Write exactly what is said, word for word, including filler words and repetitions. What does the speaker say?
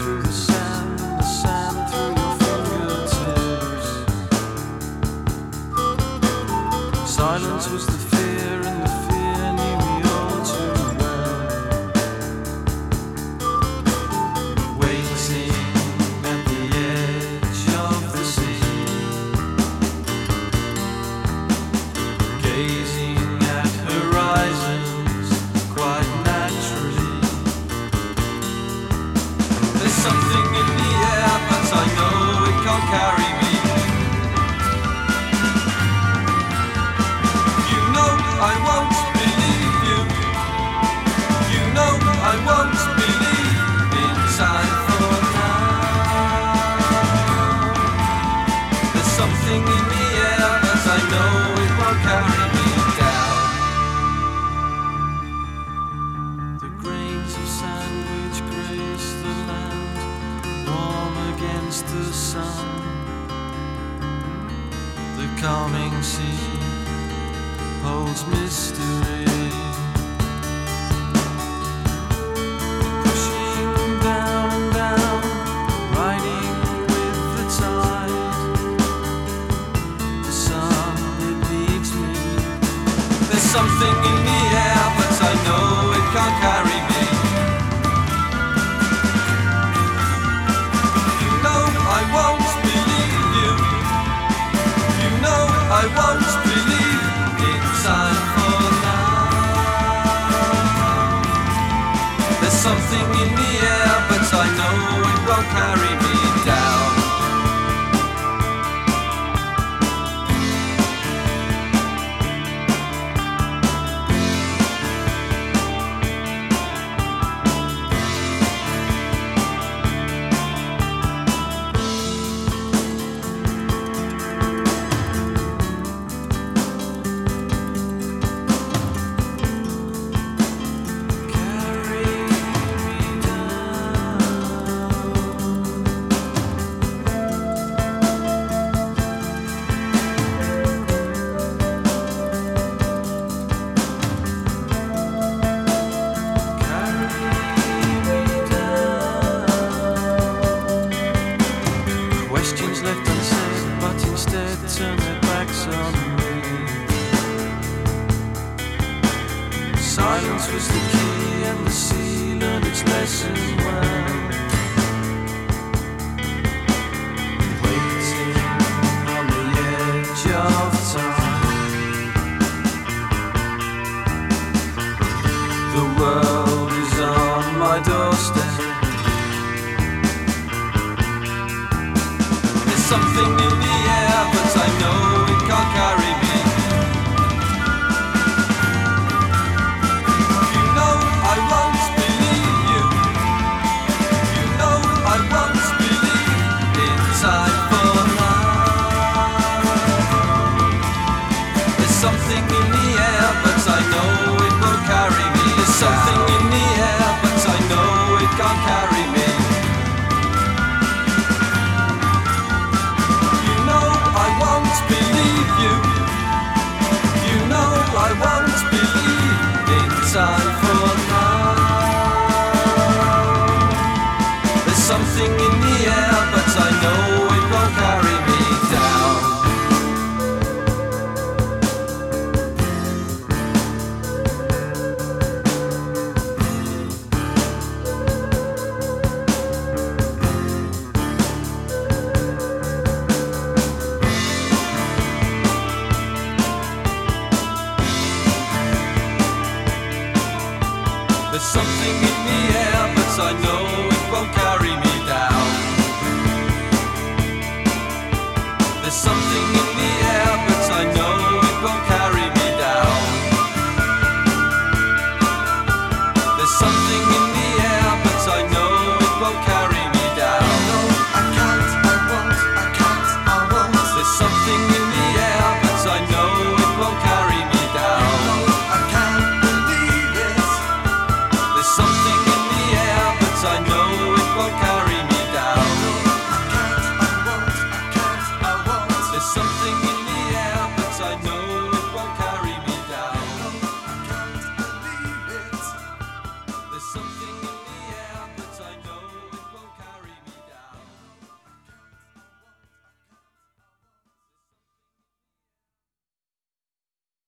through the sand, the sand through your fingertips. Silence was the fear, and the fear knew me all too well. Waiting at the edge of the sea, gazing at horizons quite naturally. There's something in the air, but I know it can't carry me. You know I won't believe you. You know I won't believe in time for now. There's something in the air, but I know it won't carry me down. The grains of sand which grace the land, warm against the sun. The calming sea holds mystery. Pushing down and down, riding with the tide. The sun, it needs me. There's something in the air, but I know it can't carry me. You know I won't believe you. You know I won't believe in time for now. There's something in the air, but I know it won't carry me down. Carry me down. Carry me down. Questions left unsaid, but instead turn their backs on me. Silence was the key, and the sea learned its lesson well. Waiting on the edge of time. The world is on my doorstep. There's something in the air, but I know it can't carry me. You know I won't believe you. You know I won't believe in time for now. There's something in the air, but I know it won't carry me. There's something in the air, but I know it can't carry me. You know I won't believe you. You know I won't believe in time for now. There's something in the air, but I know it won't carry me down. There's something in the air, but I know it won't carry me down. There's something in